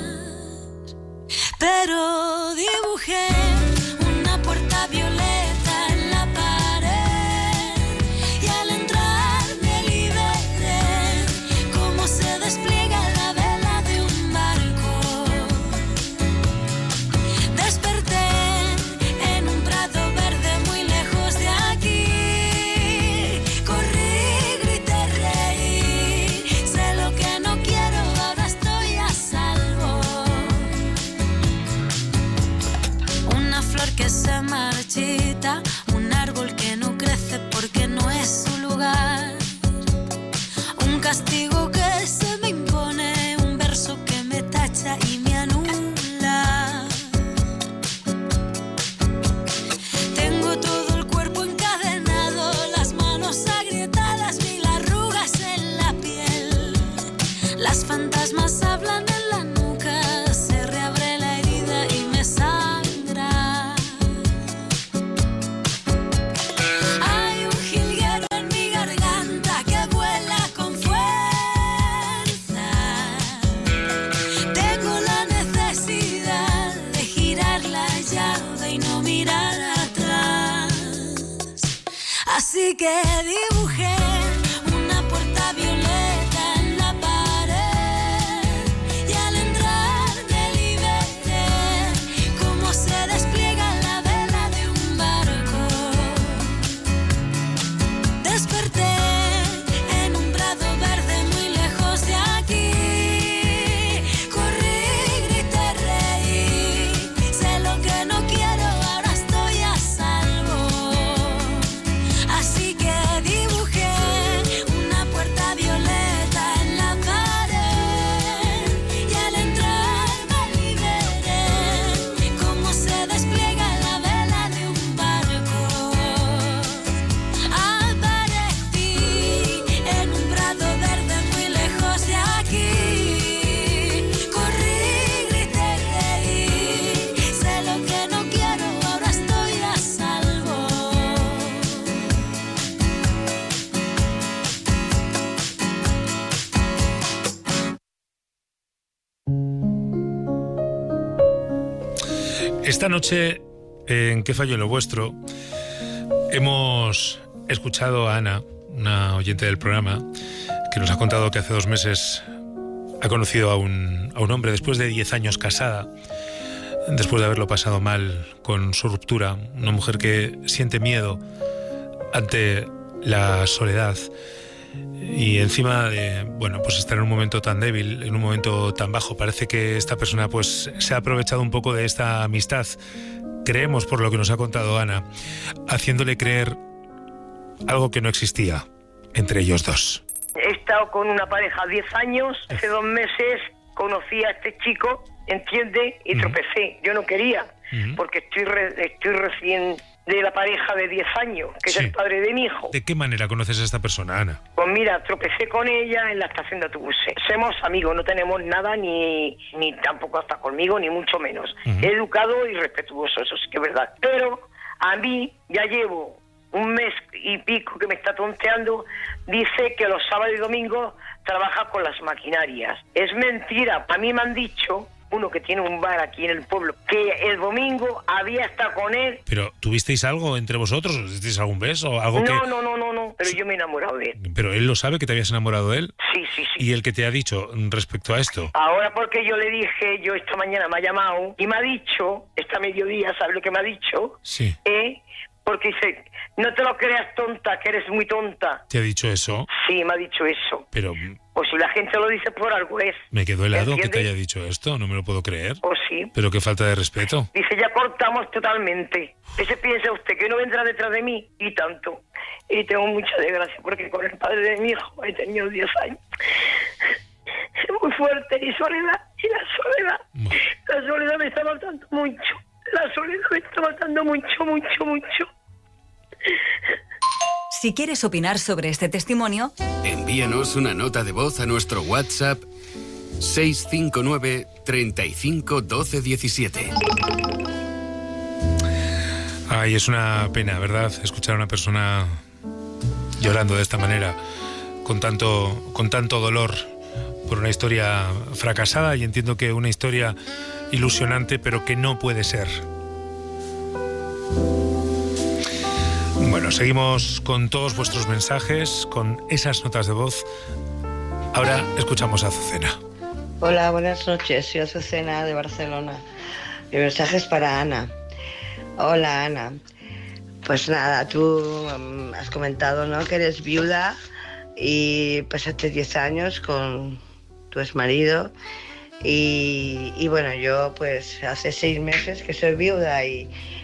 Pero dibujé una puerta violeta en la pared y al entrar me liberé, como se despliega la vela de un barco. Desperté en un prado verde muy lejos de aquí. Corrí, grité, reí, sé lo que no quiero, ahora estoy a salvo. Una flor que se marchita, un árbol que no crece porque no es su lugar. Un castigo que se me impone, un verso que me tacha y me anula. Tengo todo el cuerpo encadenado, las manos agrietadas, mil arrugas en la piel. Las fantasmas hablan en la nuca, se reabre la herida y me sangra. Hay un jilguero en mi garganta que vuela con fuerza. Tengo la necesidad de girar la llave y no mirar atrás. Así que dibujé una puerta violeta en la pared y al entrar me liberé, como se despliega la vela de un barco. Desperté en un prado verde muy lejos de aquí. Corrí, grité, reí, sé lo que no quiero, ahora estoy a salvo. Esta noche, en ¿Qué falló en lo vuestro?, hemos escuchado a Ana, una oyente del programa, que nos ha contado que hace 2 meses ha conocido a un hombre después de 10 años casada, después de haberlo pasado mal con su ruptura, una mujer que siente miedo ante la soledad y encima de, bueno, pues estar en un momento tan débil, en un momento tan bajo. Parece que esta persona pues se ha aprovechado un poco de esta amistad, creemos por lo que nos ha contado Ana, haciéndole creer algo que no existía entre ellos dos. He estado con una pareja 10 años, hace 2 meses conocí a este chico, ¿entiendes? Y tropecé. Yo no quería, porque estoy recién de la pareja de 10 años, que es el padre de mi hijo. ¿De qué manera conoces a esta persona, Ana? Pues mira, tropecé con ella en la estación de autobuses. Somos amigos, no tenemos nada, ni tampoco hasta conmigo, ni mucho menos. Educado y respetuoso, eso sí que es verdad. Pero a mí ya llevo 1 mes y pico que me está tonteando, dice que los sábados y domingos trabaja con las maquinarias. Es mentira, a mí me han dicho, uno que tiene un bar aquí en el pueblo, que el domingo había estado con él. ¿Pero tuvisteis algo entre vosotros? ¿Os disteis algún beso? ¿Algo No, pero yo me he enamorado de él. ¿Pero él lo sabe que te habías enamorado de él? Sí. ¿Y el que te ha dicho respecto a esto? Ahora porque yo le dije, yo esta mañana me ha llamado y me ha dicho, esta mediodía, ¿sabes lo que me ha dicho? Sí. Porque dice, no te lo creas tonta, que eres muy tonta. ¿Te ha dicho eso? Sí, me ha dicho eso. Pero... Pues si la gente lo dice por algo es. Me quedo helado que ¿entiendes? te haya dicho esto, no me lo puedo creer. Pues sí. Pero qué falta de respeto. Dice, ya cortamos totalmente. Ese piensa usted que no vendrá detrás de mí y tanto. Y tengo mucha desgracia porque con el padre de mi hijo he tenido 10 años. Es muy fuerte y soledad. Y la soledad me está matando mucho. La soledad me está matando mucho. Si quieres opinar sobre este testimonio, envíanos una nota de voz a nuestro WhatsApp 659 35 12 17. Ay, es una pena, ¿verdad? Escuchar a una persona llorando de esta manera, con tanto dolor por una historia fracasada, y entiendo que una historia ilusionante, pero que no puede ser. Bueno, seguimos con todos vuestros mensajes, con esas notas de voz. Ahora escuchamos a Azucena. Hola, buenas noches. Soy Azucena de Barcelona. Mi mensaje es para Ana. Hola, Ana. Pues nada, tú has comentado, ¿no?, que eres viuda y pasaste 10 años con tu exmarido. Y bueno, yo pues hace 6 meses que soy viuda y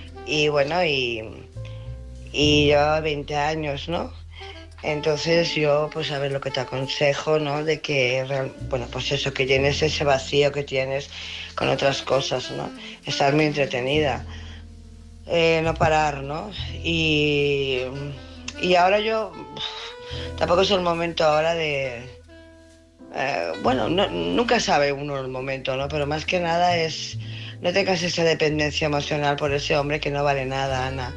llevaba 20 años, ¿no? Entonces yo, pues a ver, lo que te aconsejo, ¿no?, de que, bueno, pues eso, que llenes ese vacío que tienes con otras cosas, ¿no? Estar muy entretenida, no parar, ¿no? Y ahora yo, tampoco es el momento ahora de... bueno, nunca sabe uno el momento, ¿no? Pero más que nada es, no tengas esa dependencia emocional por ese hombre que no vale nada, Ana.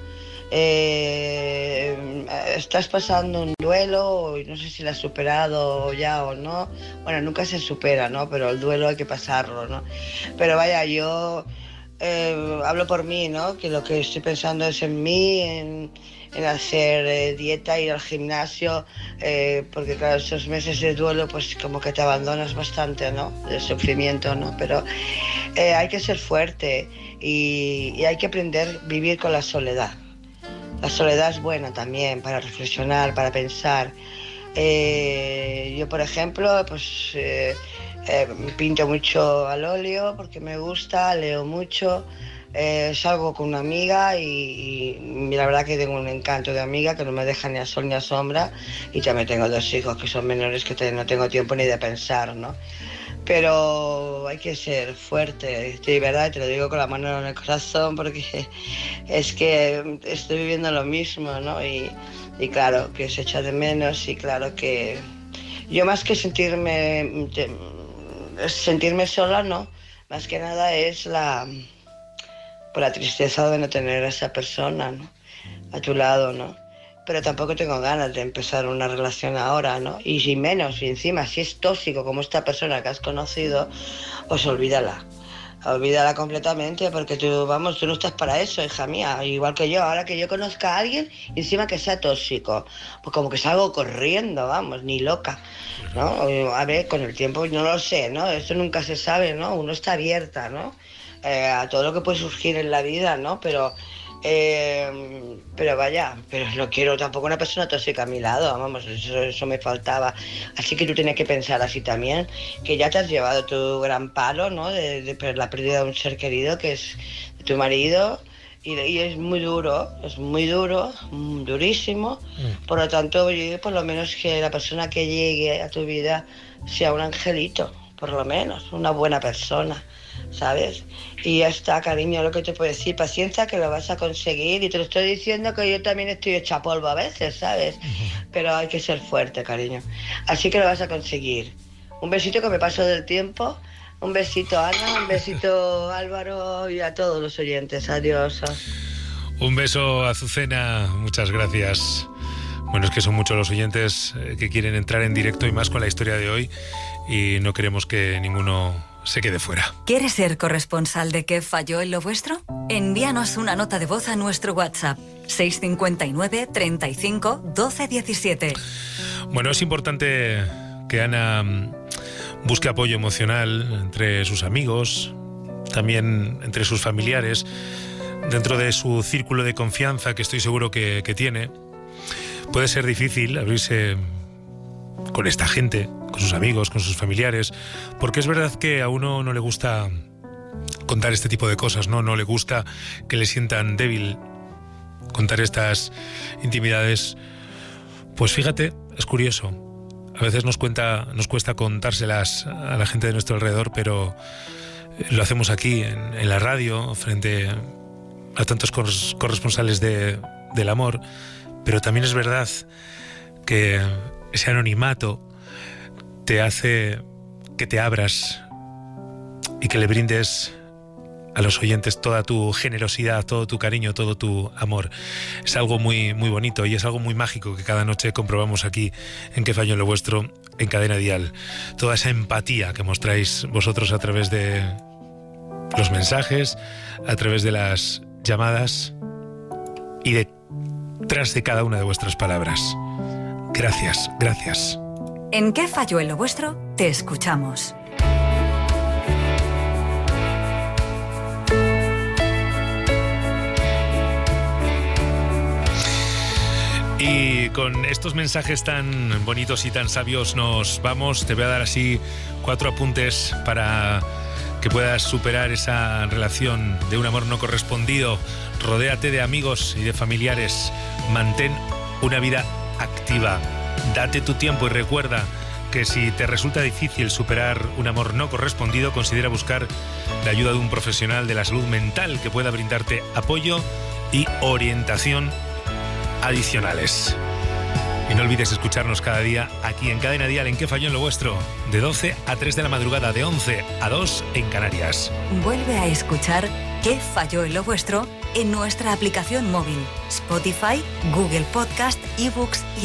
Estás pasando un duelo y no sé si lo has superado ya o no. Bueno, nunca se supera, ¿no? Pero el duelo hay que pasarlo, ¿no? Pero vaya, yo hablo por mí, ¿no? Que lo que estoy pensando es en mí, en hacer dieta, ir al gimnasio, porque claro, esos meses de duelo pues como que te abandonas bastante, ¿no? Del sufrimiento, ¿no? Pero hay que ser fuerte y hay que aprender a vivir con la soledad. La soledad es buena también para reflexionar, para pensar. Yo, por ejemplo, pues pinto mucho al óleo porque me gusta, leo mucho, salgo con una amiga y la verdad que tengo un encanto de amiga que no me deja ni a sol ni a sombra, y también tengo 2 hijos que son menores que no tengo tiempo ni de pensar, ¿no? Pero hay que ser fuerte, de verdad, te lo digo con la mano en el corazón porque es que estoy viviendo lo mismo, ¿no? Y claro que se echa de menos, y claro que yo más que sentirme sola, ¿no? Más que nada es por la tristeza de no tener a esa persona, ¿no?, a tu lado, ¿no? Pero tampoco tengo ganas de empezar una relación ahora, ¿no? Y si encima, si es tóxico como esta persona que has conocido, pues olvídala. Olvídala completamente porque tú no estás para eso, hija mía. Igual que yo, ahora que yo conozca a alguien, encima que sea tóxico, pues como que salgo corriendo, vamos, ni loca, ¿no? A ver, con el tiempo no lo sé, ¿no? Esto nunca se sabe, ¿no? Uno está abierta, ¿no? A todo lo que puede surgir en la vida, ¿no? Pero vaya, pero no quiero tampoco una persona tóxica a mi lado, vamos, eso me faltaba. Así que tú tienes que pensar así también, que ya te has llevado tu gran palo, ¿no? De la pérdida de un ser querido que es tu marido, y es muy duro, durísimo. Por lo tanto, yo, por lo menos que la persona que llegue a tu vida sea un angelito, por lo menos, una buena persona, ¿sabes? Y ya está, cariño, lo que te puedo decir, paciencia que lo vas a conseguir, y te lo estoy diciendo que yo también estoy hecha polvo a veces, ¿sabes? Pero hay que ser fuerte, cariño. Así que lo vas a conseguir. Un besito, que me paso del tiempo. Un besito, Ana, un besito, Álvaro, y a todos los oyentes. Adiós. Un beso, Azucena, muchas gracias. Bueno, es que son muchos los oyentes que quieren entrar en directo, y más con la historia de hoy, y no queremos que ninguno se quede fuera. ¿Quieres ser corresponsal de qué falló en lo vuestro? Envíanos una nota de voz a nuestro WhatsApp 659 35 12 17. Bueno, es importante que Ana busque apoyo emocional entre sus amigos, también entre sus familiares, dentro de su círculo de confianza que estoy seguro que tiene. Puede ser difícil abrirse con esta gente, con sus amigos, con sus familiares, porque es verdad que a uno no le gusta contar este tipo de cosas, ¿no? No le gusta que le sientan débil contar estas intimidades. Pues fíjate, es curioso. A veces nos cuesta contárselas a la gente de nuestro alrededor, pero lo hacemos aquí, en la radio, frente a tantos corresponsales del amor. Pero también es verdad que ese anonimato te hace que te abras y que le brindes a los oyentes toda tu generosidad, todo tu cariño, todo tu amor. Es algo muy, muy bonito, y es algo muy mágico que cada noche comprobamos aquí en Qué falló en lo vuestro, en Cadena Dial. Toda esa empatía que mostráis vosotros a través de los mensajes, a través de las llamadas y detrás de cada una de vuestras palabras. Gracias, gracias. En Qué falló en lo vuestro, te escuchamos. Y con estos mensajes tan bonitos y tan sabios nos vamos. Te voy a dar así 4 apuntes para que puedas superar esa relación de un amor no correspondido. Rodéate de amigos y de familiares. Mantén una vida activa. Date tu tiempo y recuerda que si te resulta difícil superar un amor no correspondido, considera buscar la ayuda de un profesional de la salud mental que pueda brindarte apoyo y orientación adicionales. Y no olvides escucharnos cada día aquí en Cadena Dial, en Qué falló en lo vuestro, de 12 a 3 de la madrugada, de 11 a 2 en Canarias. Vuelve a escuchar Qué falló en lo vuestro en nuestra aplicación móvil, Spotify, Google Podcast, eBooks y